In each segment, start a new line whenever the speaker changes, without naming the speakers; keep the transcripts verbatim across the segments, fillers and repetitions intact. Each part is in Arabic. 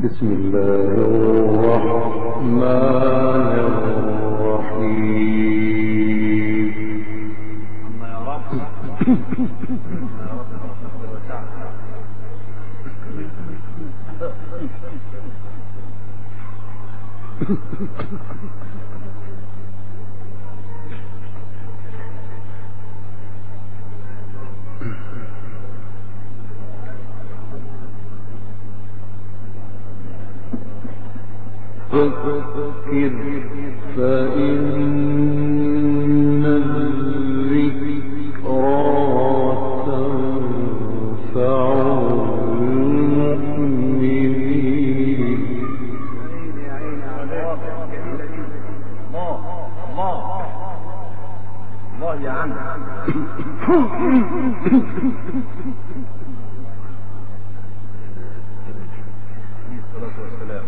بسم الله الرحمن الرحيم.
الله يا رب.
فذكر فإن الذكرى تنفع المؤمنين.
الله الله الله يا عم. الصلاة والسلام.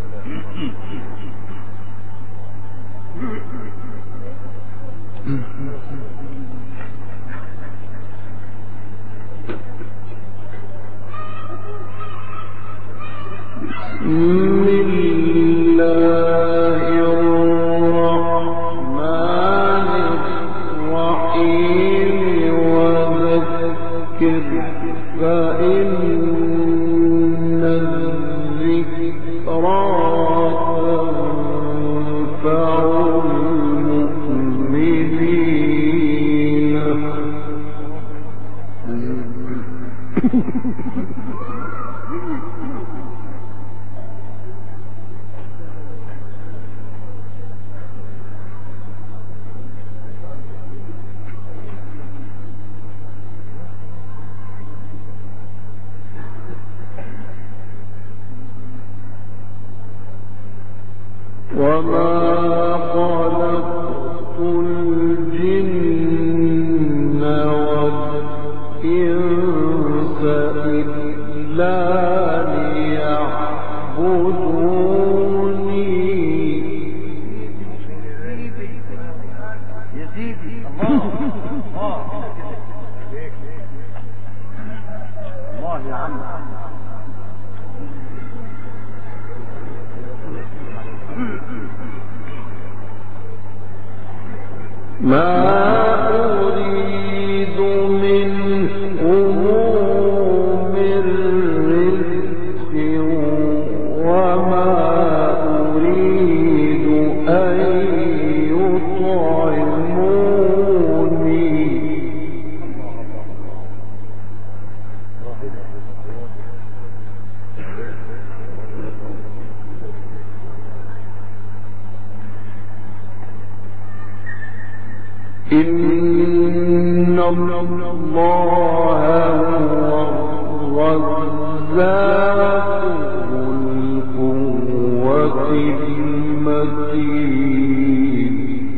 بسم الله الرحمن الرحيم. وذكر فإن الذكرى تنفع المؤمنين. وما خلقت الجن والإنس إلا ليعبدوني.
يا سيدي الله الله الله يا عم.
ما أريد منهم من رزق وما أريد أن يطعموني. إن الله هو الرزاق ذو القوة المتين.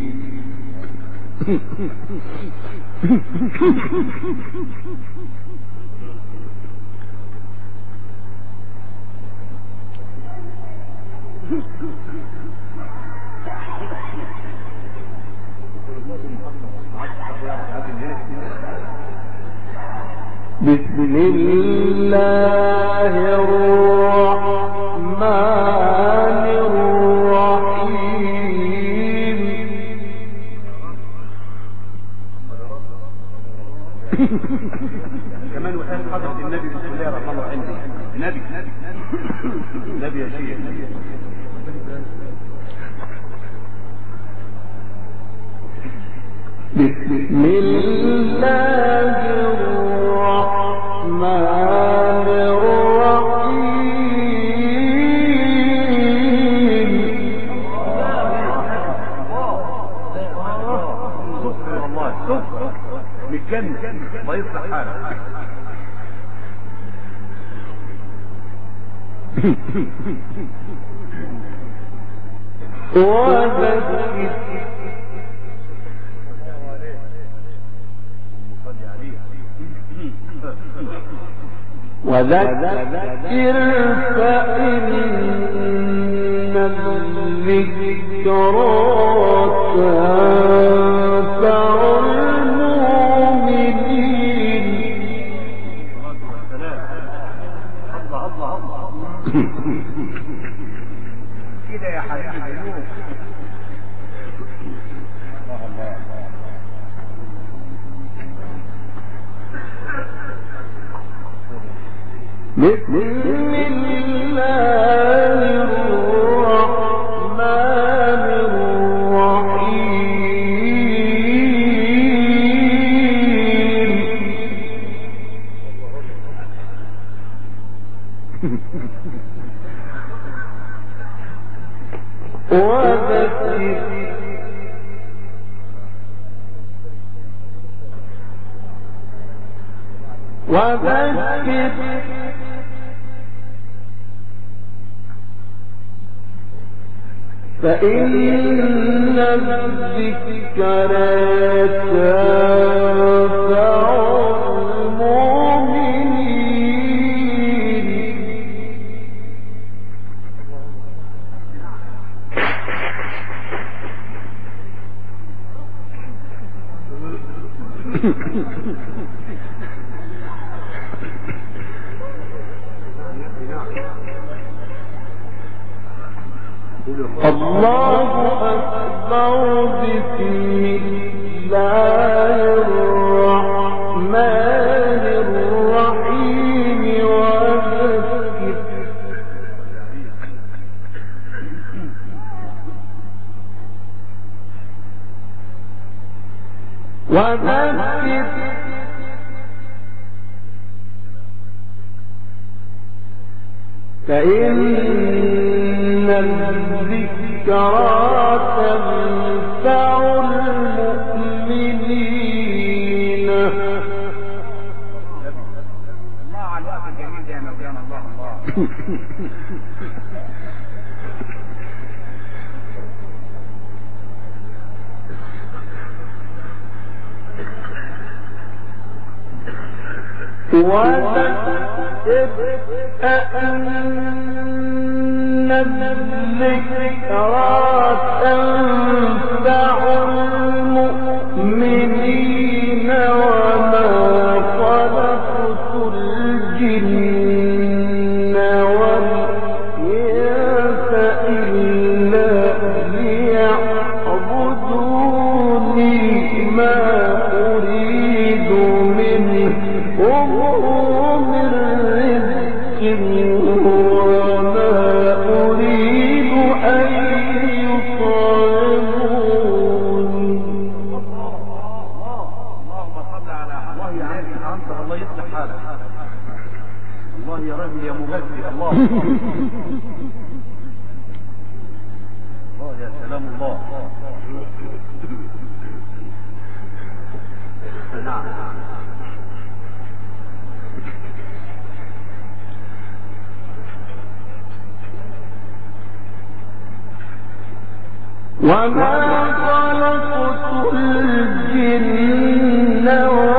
بسم الله الرحمن الرحيم.
كمان وحياة حضرة النبي بسم الله الرحمن الرحيم. نبي نبي يا شيخ.
بسم الله الرحمن الرحيم.
سكر الله سكر متجنن الله يصلح حالك.
وذكر وذكر فإن الذكرى تنفع المؤمنين.
الله الله الله كده يا حبيبي القلوب. الله الله.
بسم الله الرحمن الرحيم وذكر وذكر فإن الذكر تنفع المؤمنين الله أكبر. بسم الله الرحمن الرحيم وذكر وذكر فإن الذكرى تنفع المؤمنين.
الله على الوقت الجميل ده يا مولانا. الله الله.
وذكر أن الذكرى تنفع المؤمنين وما خلقت الجن والإنس إلا ليعبدوني ما أريد منهم من رزق وما أريد أن يطعمون.
اللهم صل على الله يا عم انت. الله يصلح حالك. الله يا راجل يا مبذر. الله الله يا سلام الله. نعم
وما خلقت الجن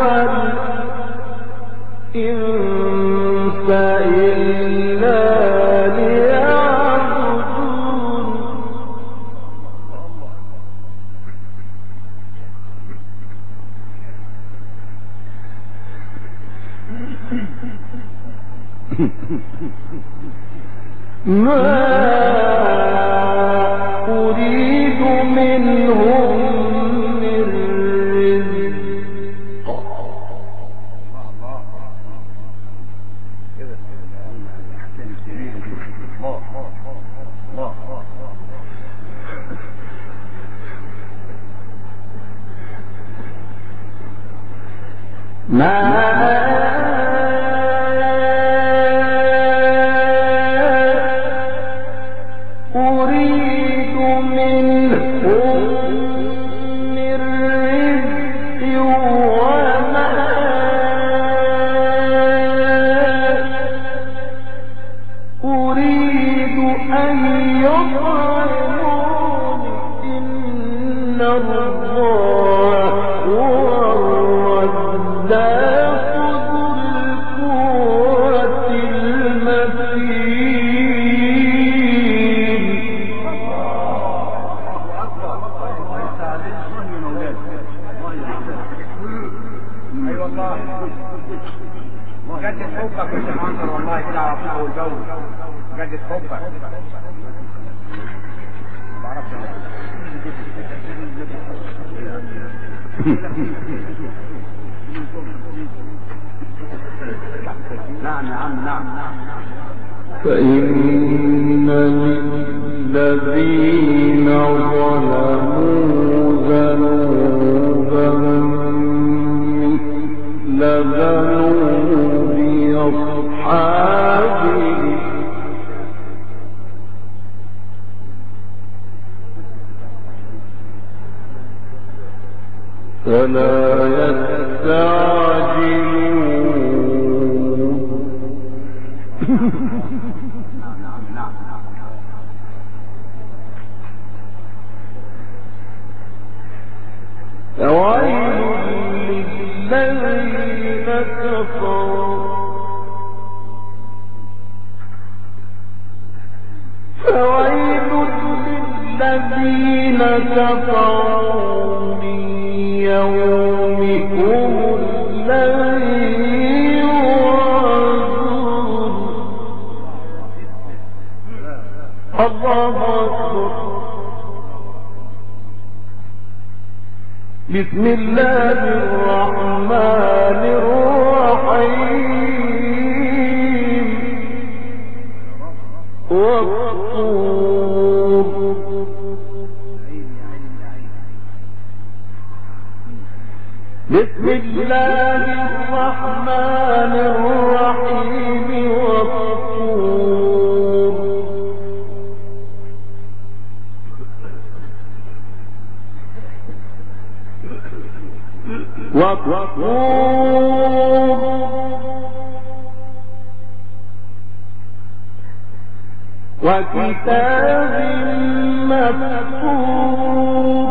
والإنس إلا ليعبدون. ما أريد منهم من رزق
جدد حبك يا شيخ عنتر والله كده على طول والجو. جدد حبك ما بعرفش نعم يا عم نعم نعم
فإن للذين ظلموا ذنوبا مثل ذنوب أصحابهم فلا يستعجلون فويل للذين كفروا فويل للذين كفروا من يومكم الذي يوعدون الله أكبر بسم الله الرحمن الرحيم والطور بسم الله الرحمن الرحيم والطور والطور وكتاب مسطور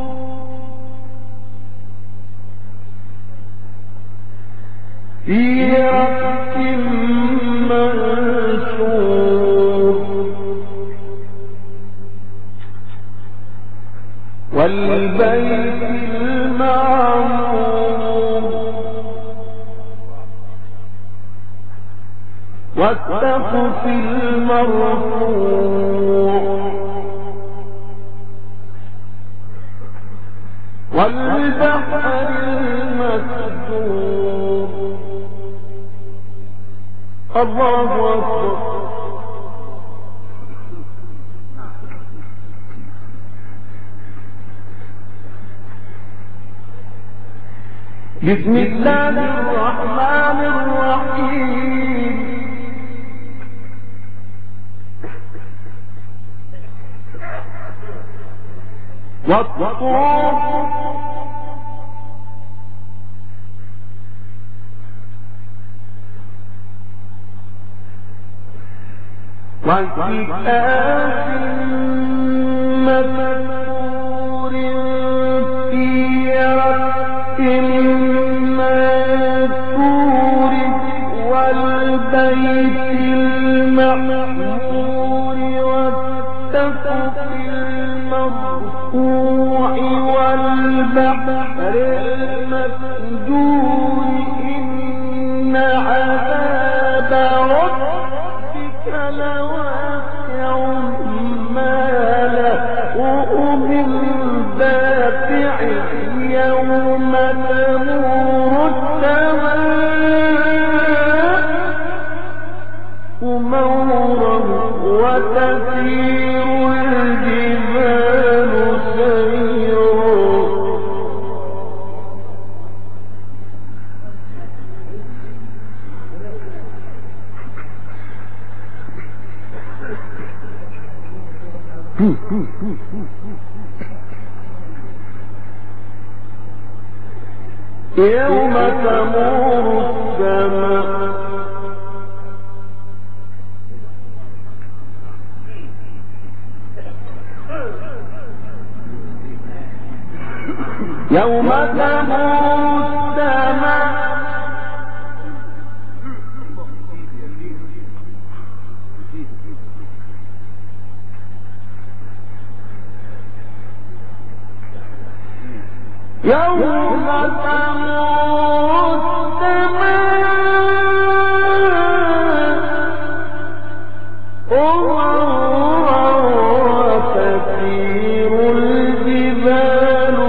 في رق منشور والبيت المعمور والسقف المرفوع والبحر المسجور الله أكبر بسم الله الرحمن الرحيم والطور وكتاب مسطور في رق منشور والبيت المعمور والسقف المرفوع والبحر المسجور إن عذاب ربك لواقع ما له من دافع يوم تمور السماء مورا وتسير الجبال سيرا يوم تمور السماء يوم تمور السماء يوم تمور السماء وتسير الجبال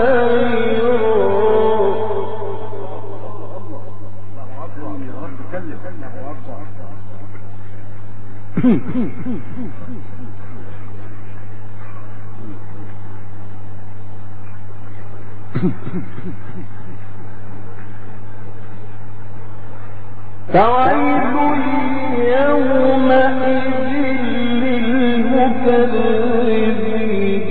فويل يومئذ للمكذبين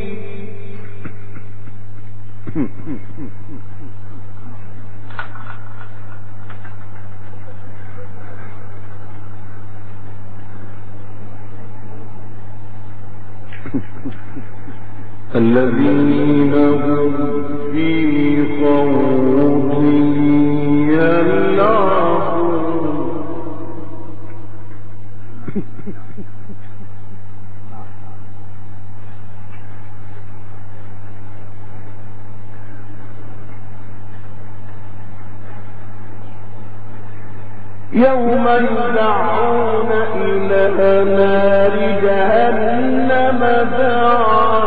الذين هم في خوض يلعبون يوم يدعون إلى نار جهنم دعا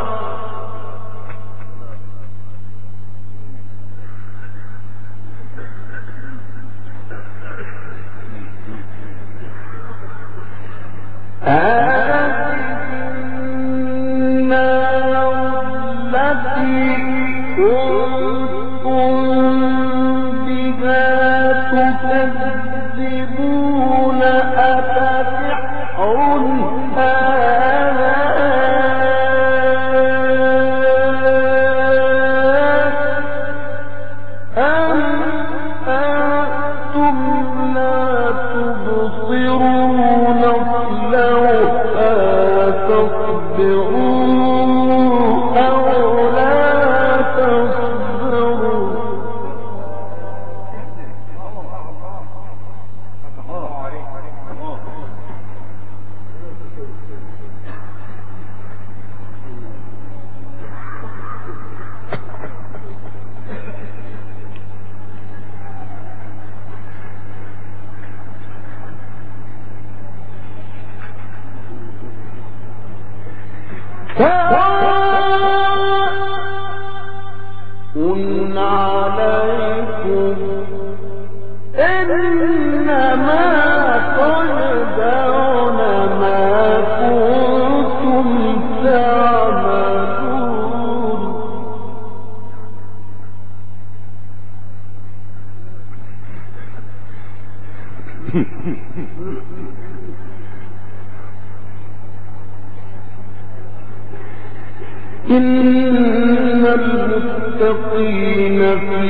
إن المتقين في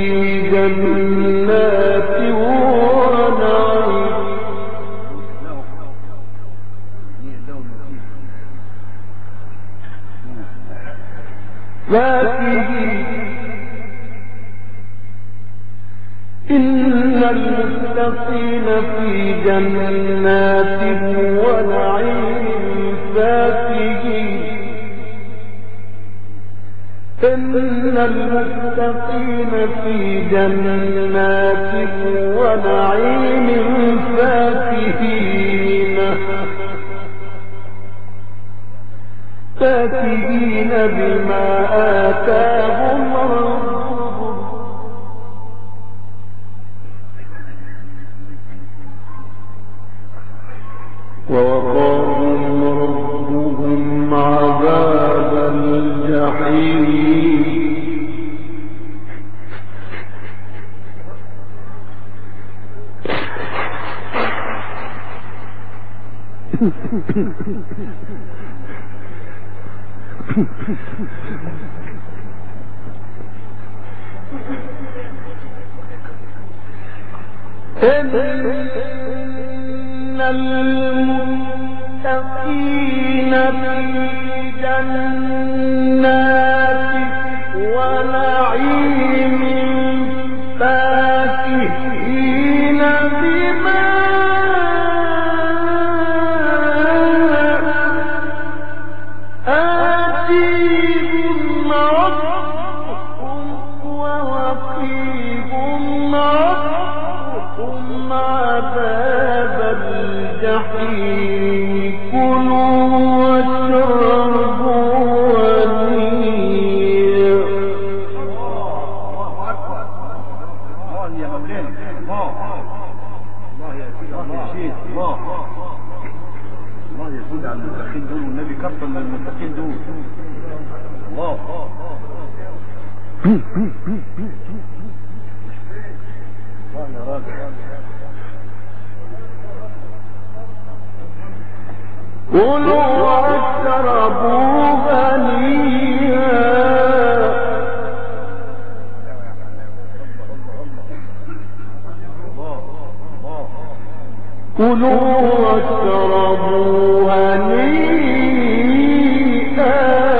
جنات ونعيم فاكهين إن المتقين في جنات ونعيم فاكهين إن المتقين في جنات ونعيم فاكهين فاكهين بما آتاهم ربهم ووقاهم ربهم عذاب الجحيم إن المتقين في جنات ونعيم فاكهين بما آتيهم ربهم ووقيهم ربهم عذاب الجحيم كل
على المتقين دول والنبي كفر من المتقين دول. الله الله يا راجل.
كلوا واشربوا هنيئا كلوا واشربوا هنيئا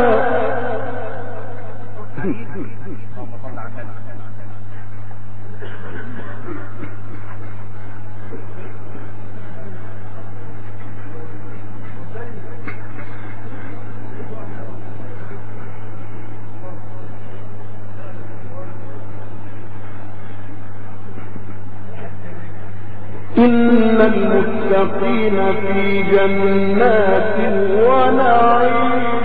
إن المتقين في جنات ونعيم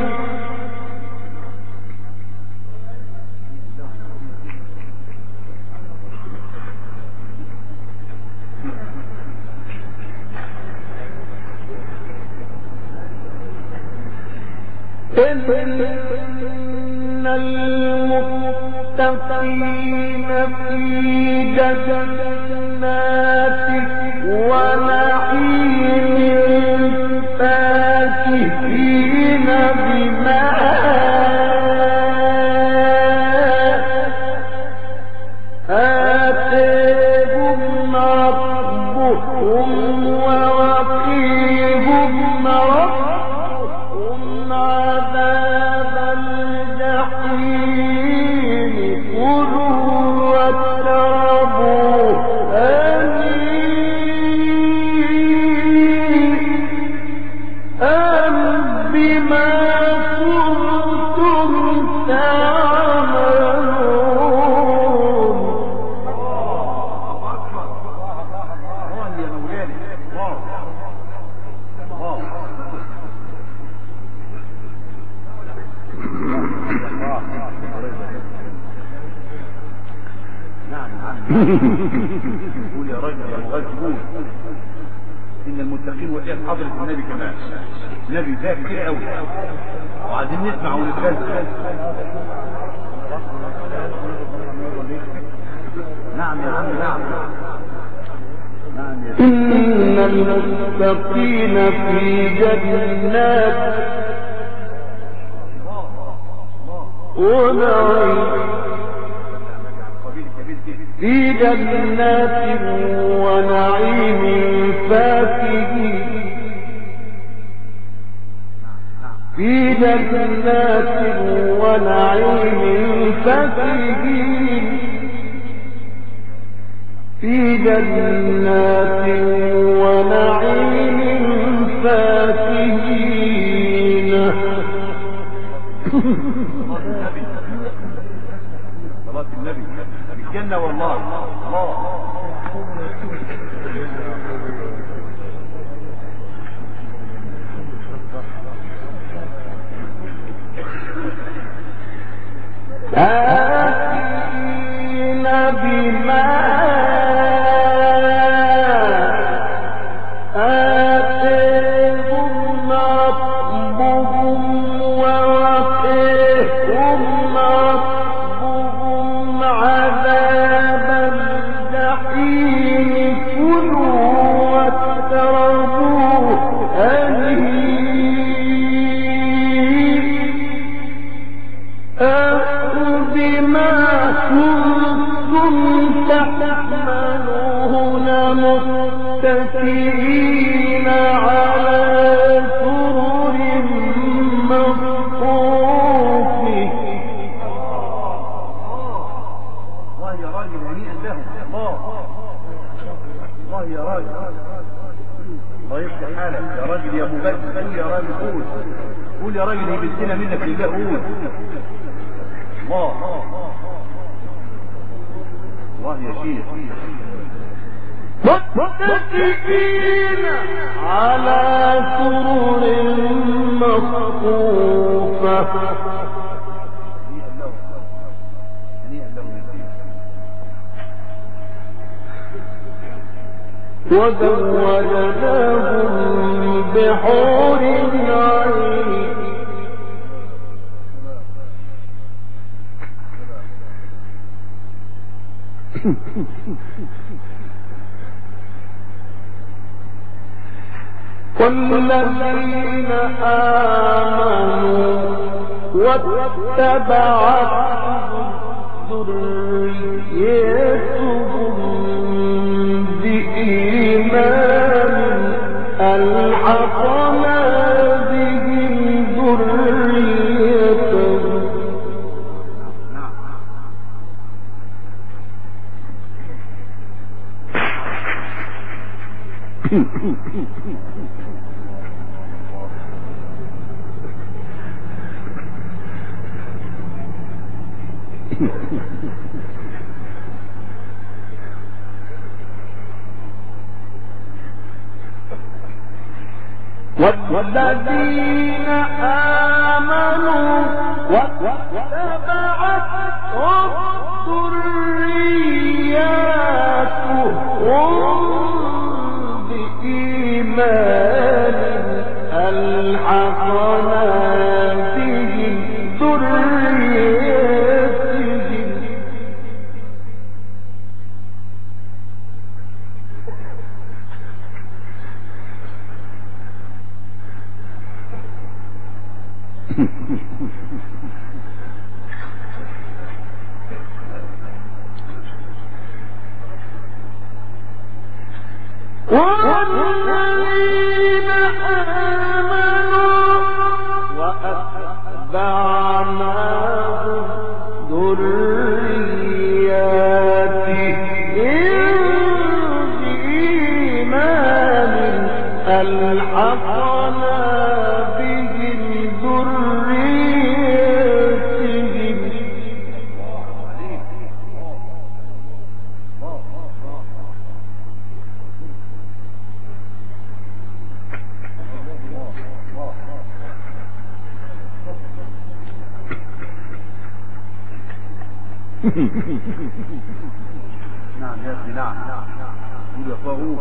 إن المتقين في جنات ونعيم فاكهين بما آتاهم ربهم ووقيهم ربهم عذاب الجحيم كلوا واشربوا
قول يا راجل يا مغاز قول. ان المتقين وحياة حضرة النبي كمان النبي ده كتير قوي وعايزين نسمع ونتكلم. نعم يا عم نعم نعم يا
إن المتقين في جنات ونعيم في جنات ونعيم فاكهين في جنات ونعيم فاكهين في جنات ونعيم فاكهين
صلاة النبي الجنة والله الله
آتين بما آتاهم ربهم ووقاهم ربهم عذاب الجحيم كلوا واشربوا هنيئا بما كنتم تحملون متكئين على سرر مصفوفة.
الله يا راجل هنيئا لهم. الله الله يا راجل الله يفتح حالك يا راجل يا ابو بكر. قول يا راجل قول قول يا راجل يبدلنا منك لله قول. الله الله يا شيخ
متكئين على سرر مصفوفة.
هنيئا لهم هنيئا لهم يا
وزوجناهم بحور عين والذين آمنوا واتبعتهم ذريتهم بإيمان ألحقنا بهم ذريتهم والذين آمنوا واتبعتهم ذرياتهم بإيمان ألحقنا بهم ذريتهم والذين آمنوا وأتبعناهم ذرياتهم بإيمان ألحقنا بهم ذريتهم
نعم يا أخي نعم قول يا طاغوت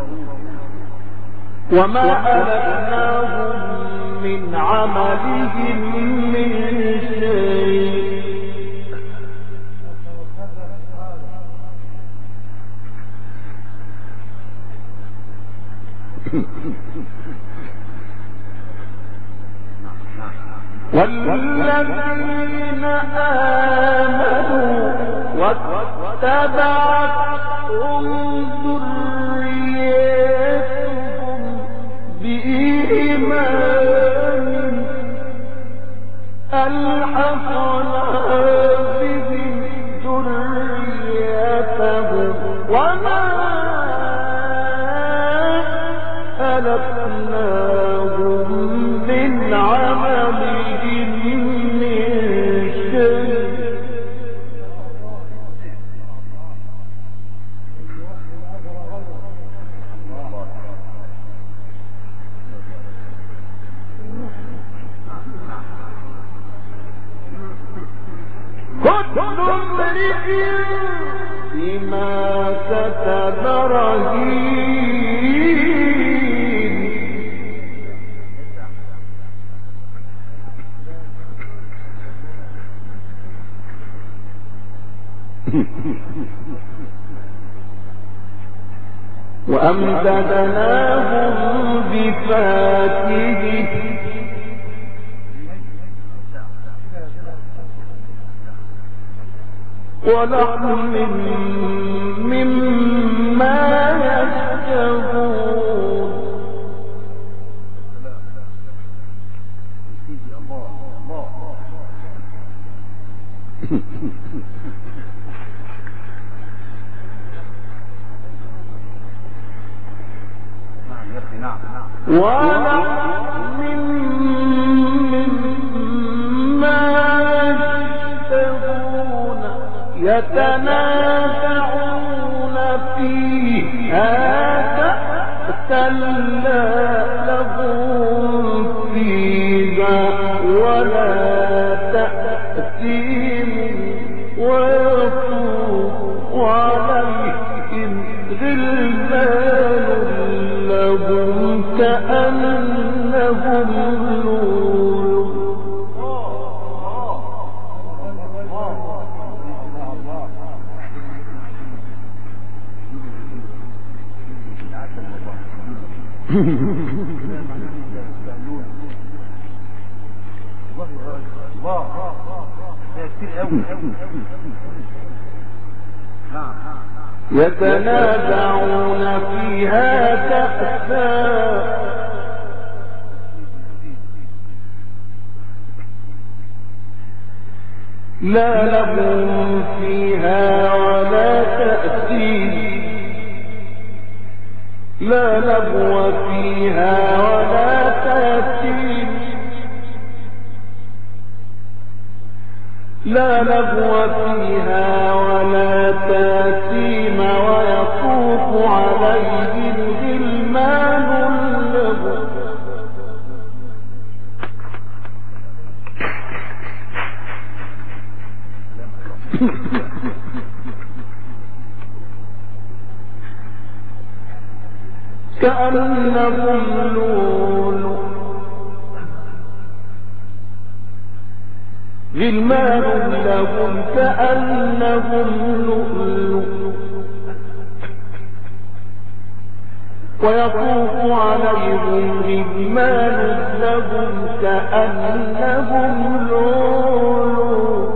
وما ألتناهم من عملهم من شيء والذين آمنوا واتبعتهم ذريتهم بإيمان ألحقنا بهم ذريتهم وما ألتناهم من عملهم من شيء كل امرئ بما كتب رهين وأمددناهم بفاكهة ولحم مما يشتهون ولحم مما يشتهون يتنازعون فيه هذا كلا لهم فيها ولا تأثيم ويطوف عليهم غلمان مبلول يتنازعون فيها كأسا لا لهم فيها ولا تأثيم لا لغو فيها ولا تأثيم لا لغو فيها ولا تأثيم ويطوف عليهم غلمان لهم كأنهم لؤلؤ غلمان لهم كأنهم لؤلؤ ويطوف عليهم غلمان لهم كأنهم لؤلؤ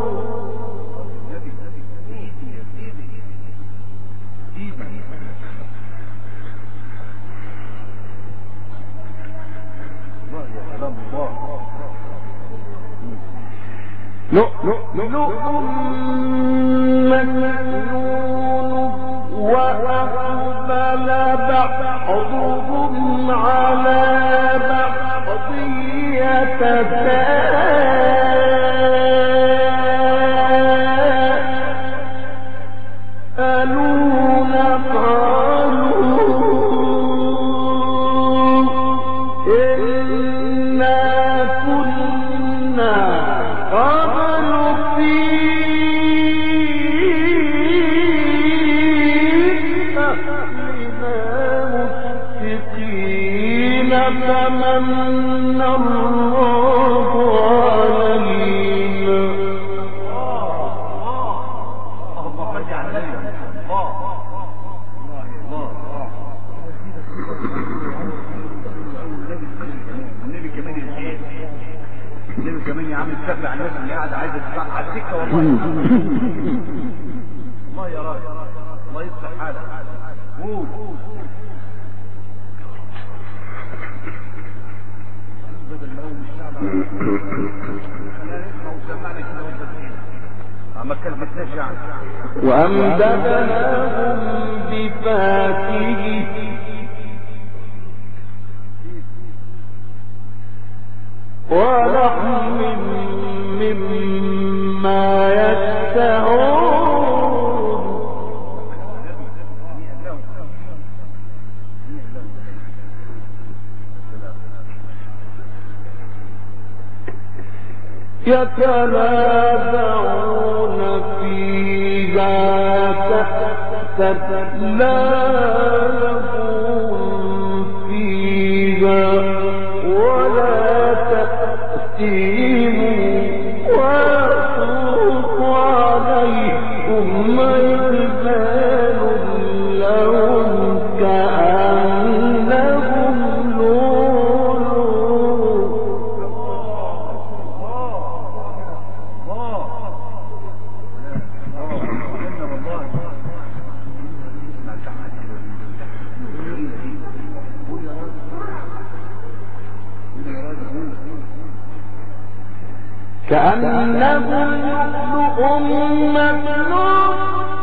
لؤلؤ مكنون وأقبل بعضهم على بعض يتساءلون قالوا إنا كنا قبل في أهلنا مشفقين فمن الله علينا
النبي كمان يا عم تشفع على الناس اللي قاعده عايزه تدفع على السكه والله الله يا راجل الله يصلح حالك قول بدل ما هو مش شعب خلينا نسمع وسمعنا كده وانت ما كلمتناش يعني
وأمددناهم بفاكهة ولحم مما يشتهون يتنازعون فيها كأسا لا لهم فيها ولا تأثيم ويطوف عليهم غلمان لهم كأنهم لؤلؤ كأنهم لؤلؤ مكنون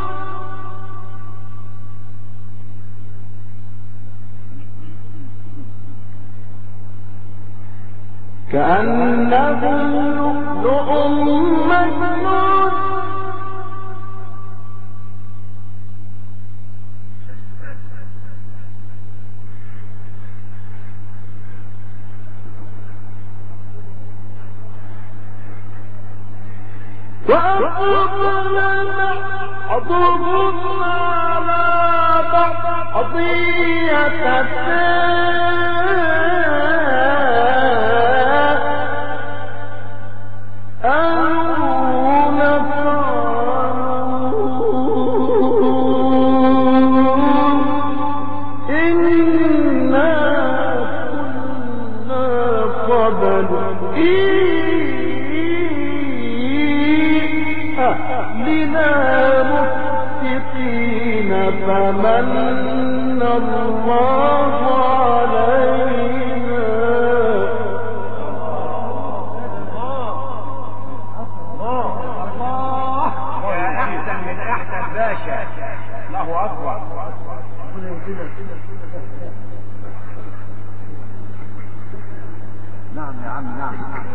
كأنهم لؤلؤ مكنون وأقبل بعضهم على بعض يتساءلون لنا متقين فمن الله علينا.
يا احسن من احسن باشا. الله اكبر. نعم يا عم نعم.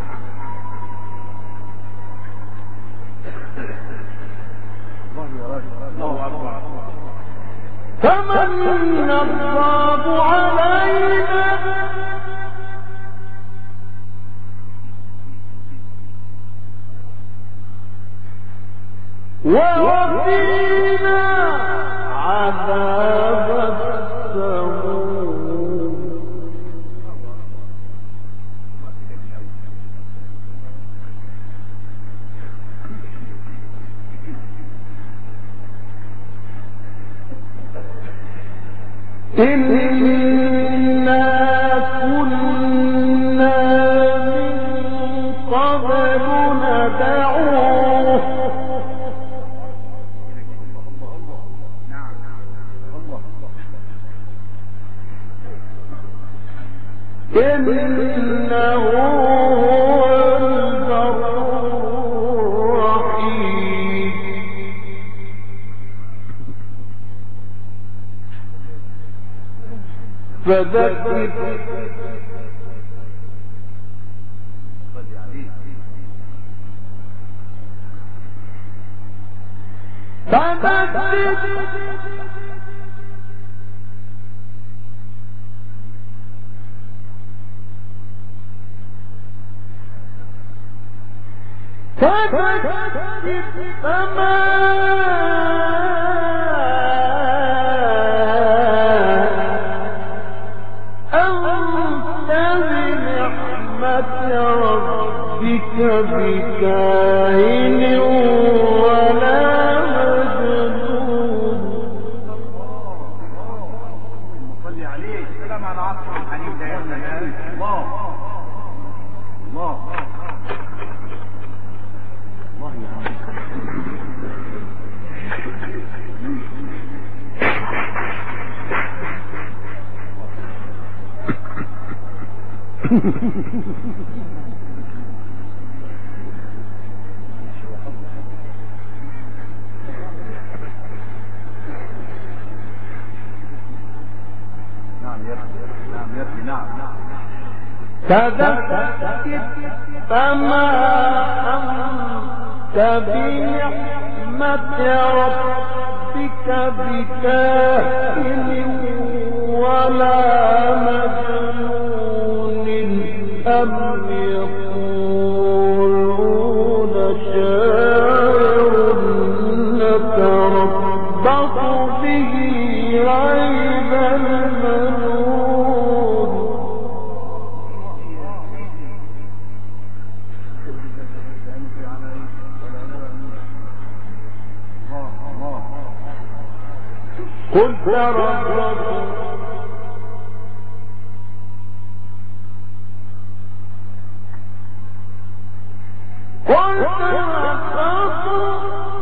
الله يا راجل. الله اكبر.
فمن الله علينا ووقينا عذاب السموم. إنا كنا من قبل ندعوه إنه هو البر الرحيم. فذكر فذكر فذكر فما أنت بنعمة ربك بكاهن ولا مجنون.
صلي عليه. السلام على عصر الحنين ده يا سلام. الله الله الله يا عم. نعم يا نعم يا نعم نعم.
فذكر فما أنت بنعمة ربك بكاهن ولا مجنون أم يقولون شاعر نتربص به ريب المنون. قل تربصوا قل تربصوا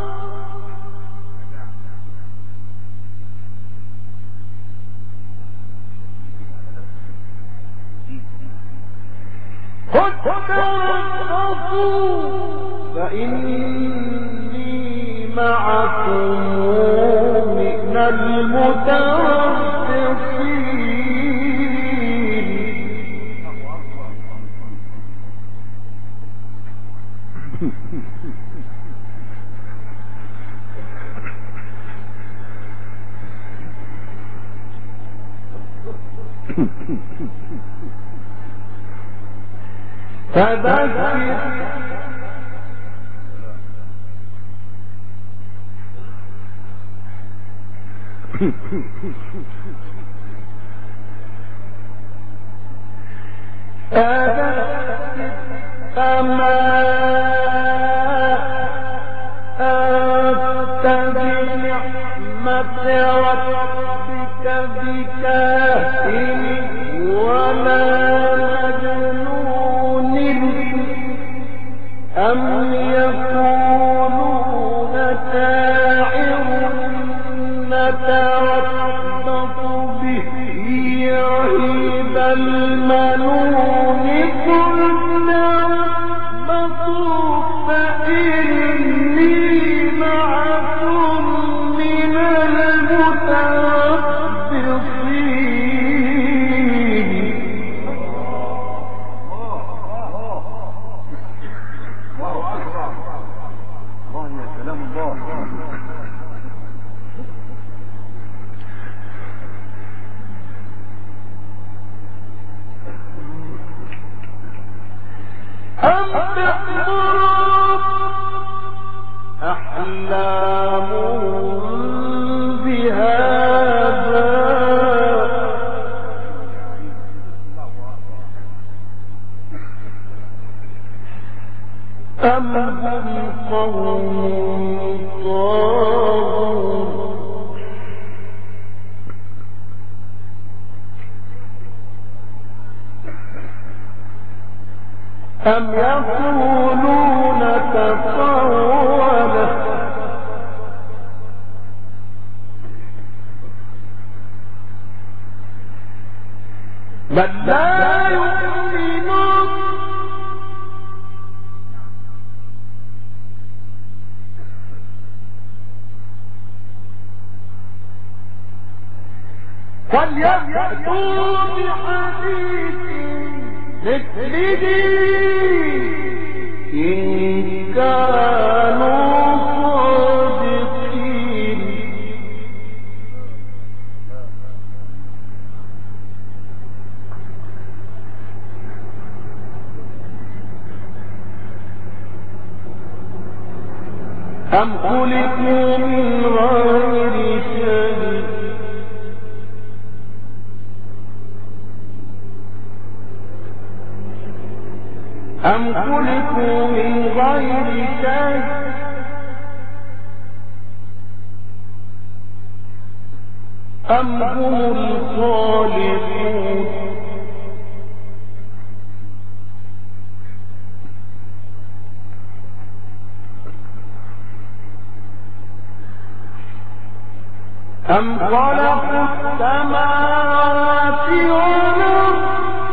قل تربصوا فإني معكم من المتربصين. فذكر فما أنت بنعمة ربك بكاهن ولا مجنون أم يقولون شاعر نتربص به ريب المنون قل نربصوا فإني معكم من المتربصين. أم تأمرهم أحلامهم بهذا أم هم قوم طاغون أم يقولون تقوله بل لا يؤمنون فليأتوا بحديث مثله إن كانوا صادقين. أم خلقوا من غير شيء أم خلقوا من غير شيء أم هم الخالقون. أم خلقوا السماوات والأرض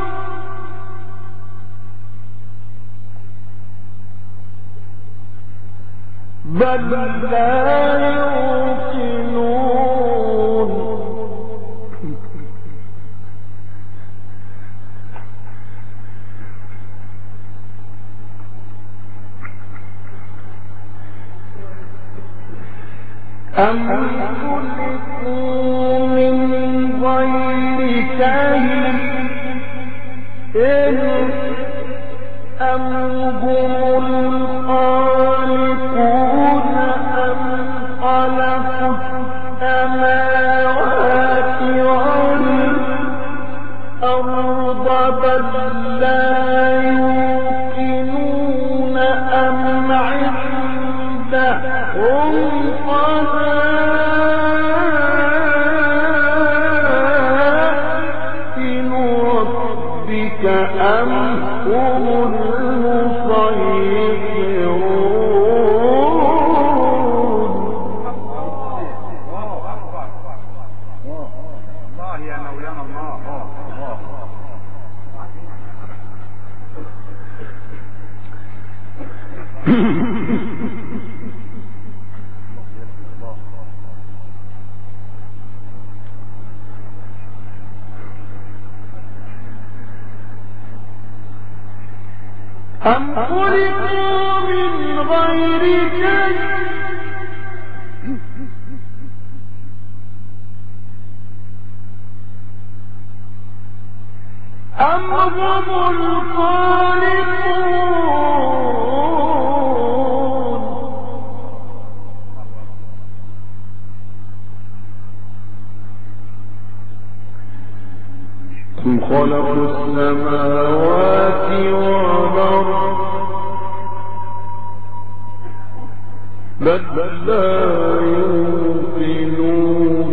بل لا يوقنون. أم خلقوا من غير شيء أم هم الخالقون أم خلقوا السماوات والأرض بل لا يوقنون أم عندهم خزائن ربك أم هم أم خلقوا من غير شيء أم هم الخالقون أم خلقوا السماوات والأرض بل لا يوقنون.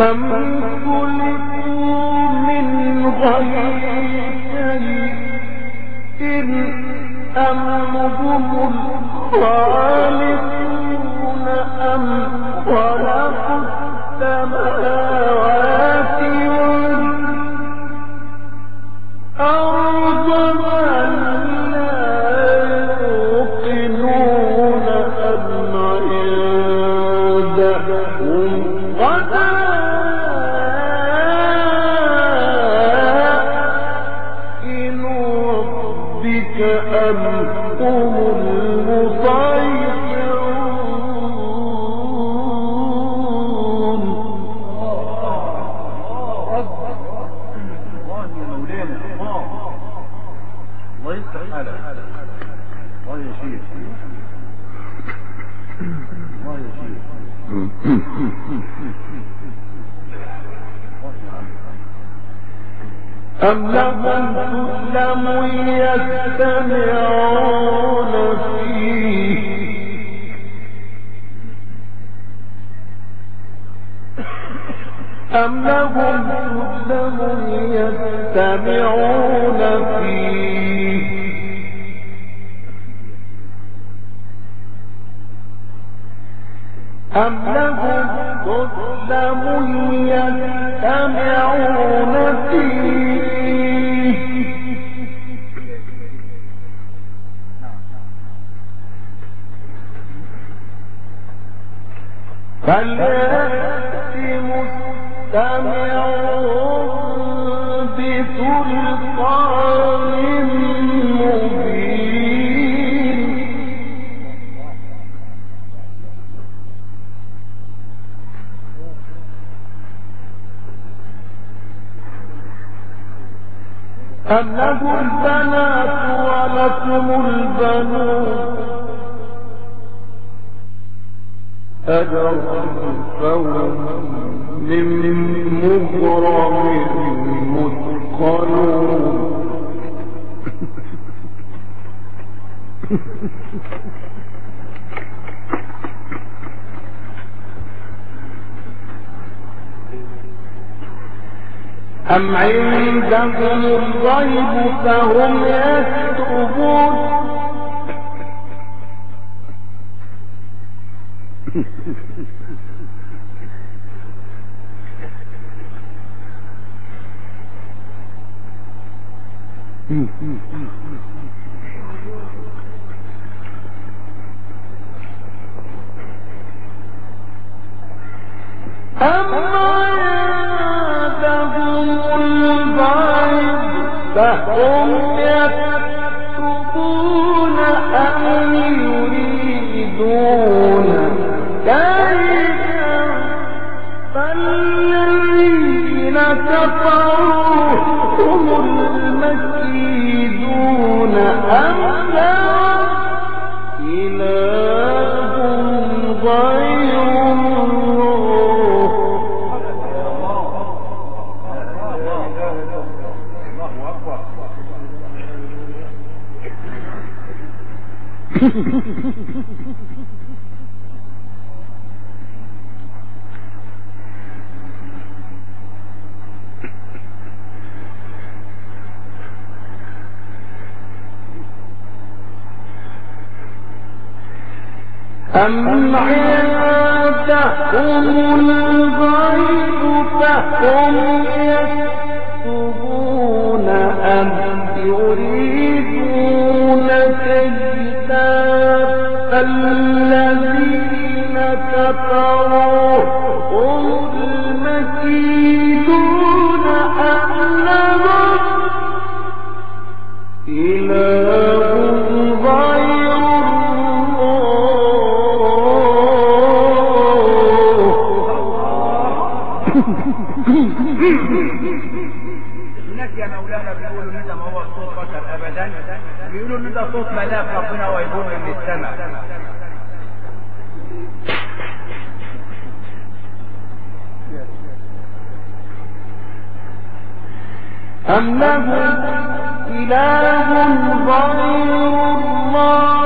أم خلقوا من غير شيء أم هم الخالقون أم خلقوا السماوات والأرض بل لا يوقنون أم عندهم خزائن ربك أم هم المسيطرون.
الله يا مولانا، الله الله يفتح حالك، الله يا شيخ، الله يا شيخ.
أم لهم سلم يستمعون فيه أم لهم سلم يستمعون فيه أم لهم سلم يستمعون فيه فليأت مستمعون بسلطان مبين. أم لهم البنات ولكم البنون أجرهم فهم من مغرم مثقلون. أم عندهم الغيب فهم يكتبون أم عندهم الغيب فهم يكتبون أم يريدون كيدا فالذين كفروا هم المكيدون. أم لهم إله غير الله أم عندهم الغيب فهم يكتبون أم يريدون كيدا فالذين كفروا هم المكيدون. أم لهم إله غير
هناك يا مولانا بيقولوا ان ده ما هو صوت بشر ابدا، بيقولوا ان ده صوت ملاك ربنا ويقول من السماء.
أم لهم إله غير الله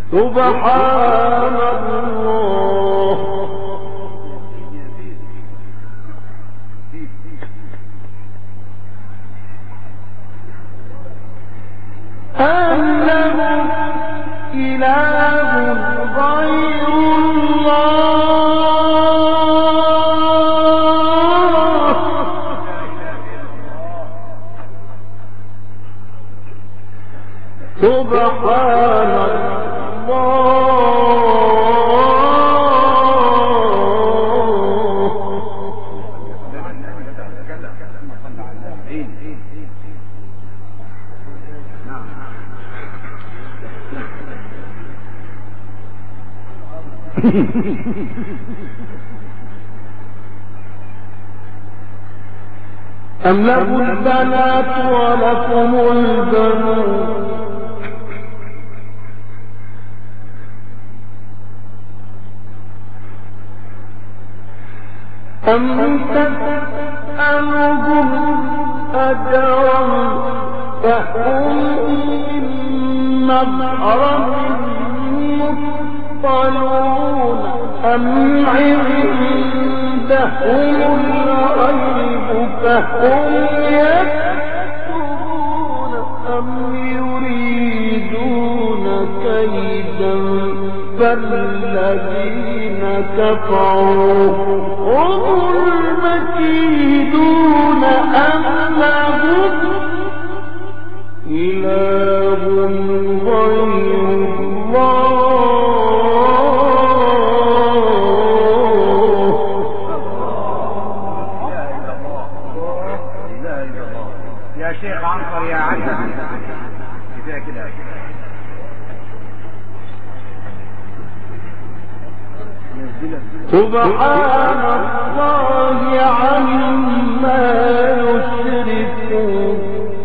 سبحان الله هل له إله غير الله سبحان أم له البنات ولكم البنون أم تسألهم أجرا فهم من مغرم مثقلون أم عندهم الغيب فهم يكتبون أم يريدون كيدا فالذين كفروا هم المكيدون أم لهم إله غير الله
يا شيخ عنصر يا عجل كده كده
سبحان الله عما يشركون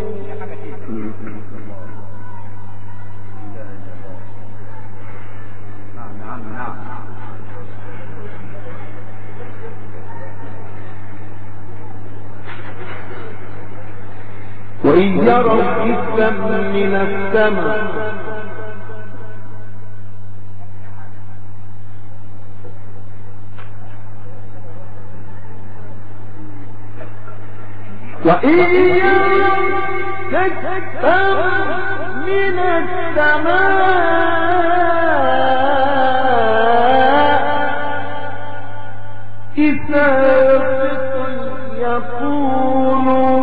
وإن يروا كسفا من السماء وإن يروا كسفا من السماء كسافا يقولوا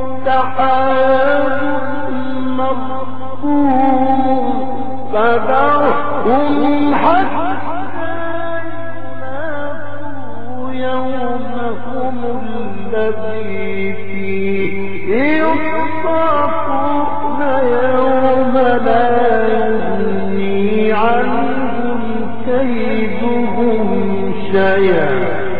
سحاب مركوم فذرهم حتى يلاقوا يومهم الذي فيه يصرفون يوم لا يغني عنهم كيدهم شيئا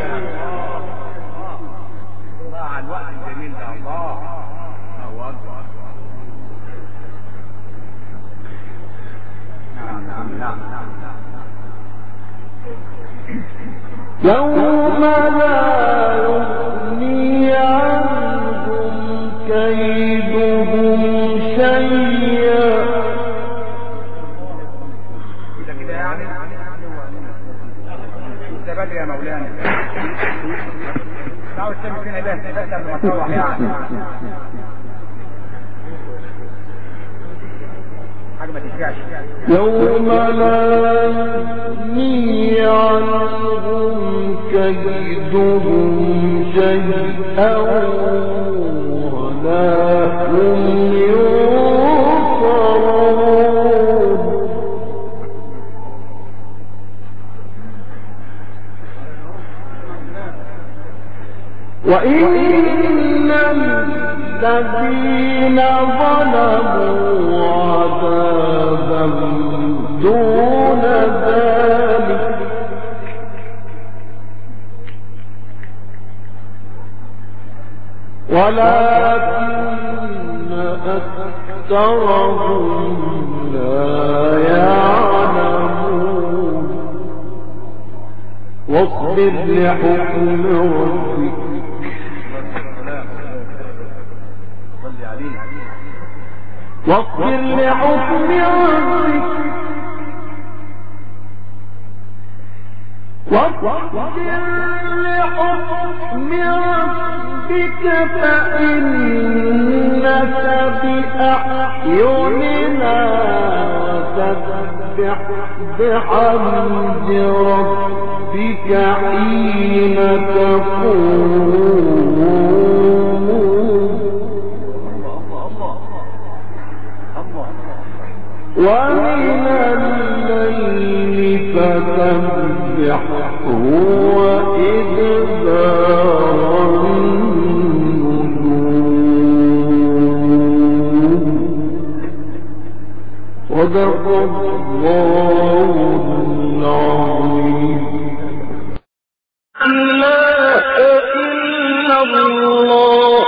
يوم لا يغني عنهم كيدهم شيئا
كده كده يعني ده بدري يا مولانا تعالوا تسمي فينا بس بس قبل ما تروح يعني حاجه ما تشجعش
يوم لا يغني عنهم كيدهم شيئا ولا هم ينصرون وإن الذين ظلموا عذابا دون ذلك ولكن أكثرهم لا يعلمون واصبر لحكم ربك واصبر لحكم ربك واصبر لحكم ربك فإنك بأعيننا وسبح بحمد ربك حين تقوم ومن الليل فسبحه وإدبار النجوم صدق الله العظيم. لا إلا الله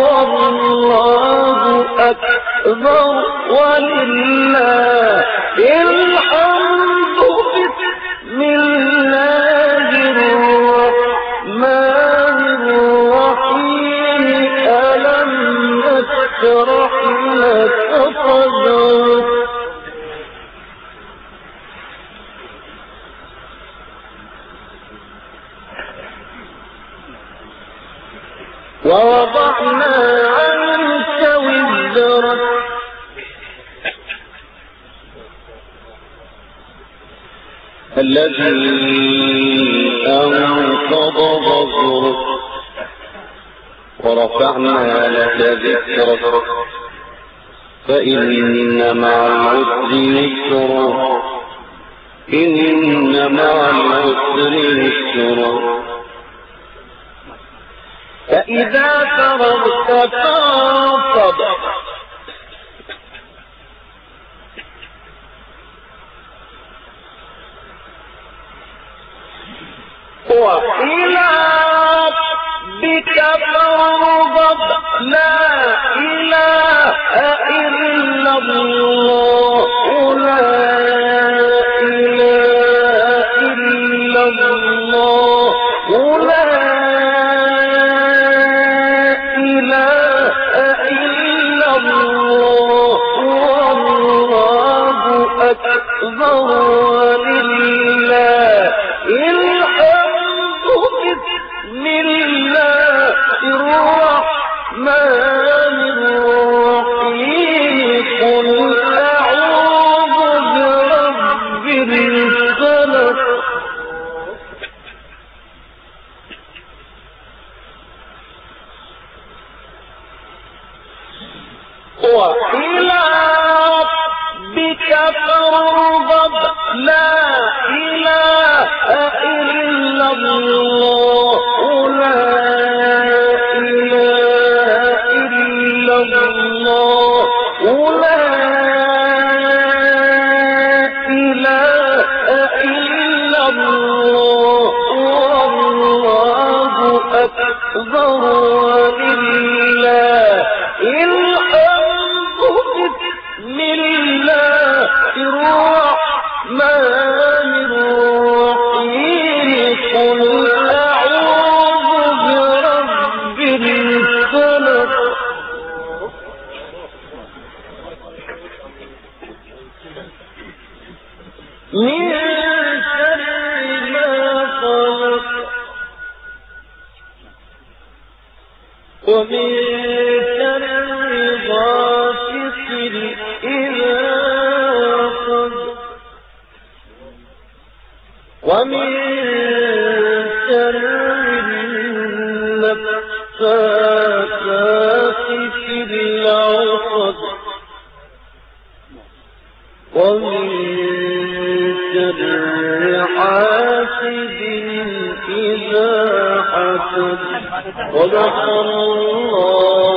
والله أكبر ولله الحمد بسم الله الرحمن الرحيم ألم نشرح لك صدرك ووضعنا عنك وزرك الذي أنقض ظهرك ورفعنا لك ذكرك فإن مع العسر يسرا إن مع العسر يسرا فإذا فرغت فانصب وإلى ربك فارغب لا إله إلا الله لا إله إلا الله لا إله إلا الله والله أكبر ولله الحمد بسم الله الرحمن الرحيم قل أعوذ برب الفلق وإلى ربك فارغب لا إله إلا الله لا إله إلا الله لا إله إلا الله والله أكبر ولله الحمد بسم الله الرحمن الرحيم قل أعوذ برب الفلق من شر ما خلق ومن شر غاسق إذا وقب ومن شر النفاثات في العقد ومن شر حاسد إذا حسد صدق الله